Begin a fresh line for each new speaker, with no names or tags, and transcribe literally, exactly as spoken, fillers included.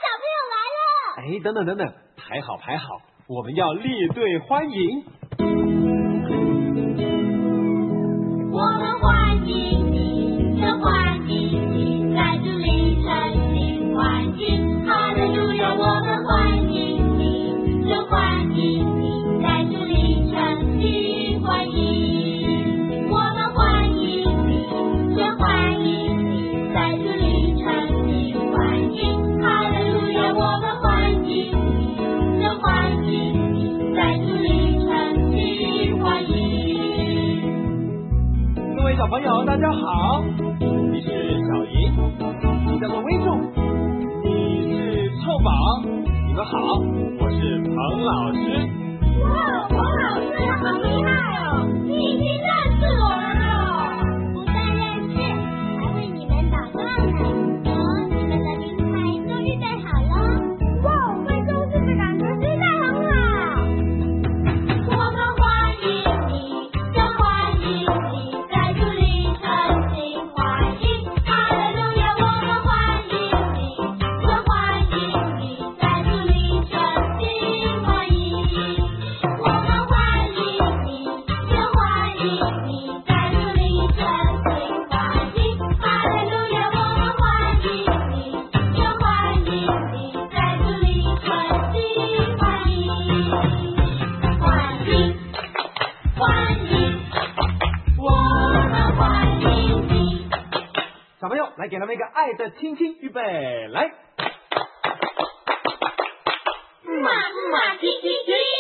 朋友来了。
哎，等等等等，排好排好，我们要列队欢迎。
我们欢迎你，真欢迎你，在这里诚心欢迎，哈利路亚！我们欢迎你，真欢迎你，在这里诚心欢迎。我们欢迎你，真欢迎你，在这里诚心欢迎，哈利路亚！我们欢迎你，真欢迎你，在这里诚心欢迎。
各位小朋友，大家好，你是小莹，你叫做威仲，你是臭宝，你们好，我是彭老师。
哇，彭老师好厉害哦，你已经认识我了。不但认识，还为你们祷告呢。哦，你们的名牌都预备好了。哇，贵州市的感觉真的很好。我们欢迎你，真欢迎你，在这里诚心欢迎，哈利路亚！我们欢迎你，真欢迎你，在这里诚心欢迎。我们欢迎你，真欢迎你，在这里诚心欢迎，哈利路亚！我们欢迎你，真欢迎你，在这里诚心欢迎，欢迎。欢迎，我们欢迎你。
小朋友，来给他们一个爱的亲亲，预备，来。
嘛嘛，踢踢踢。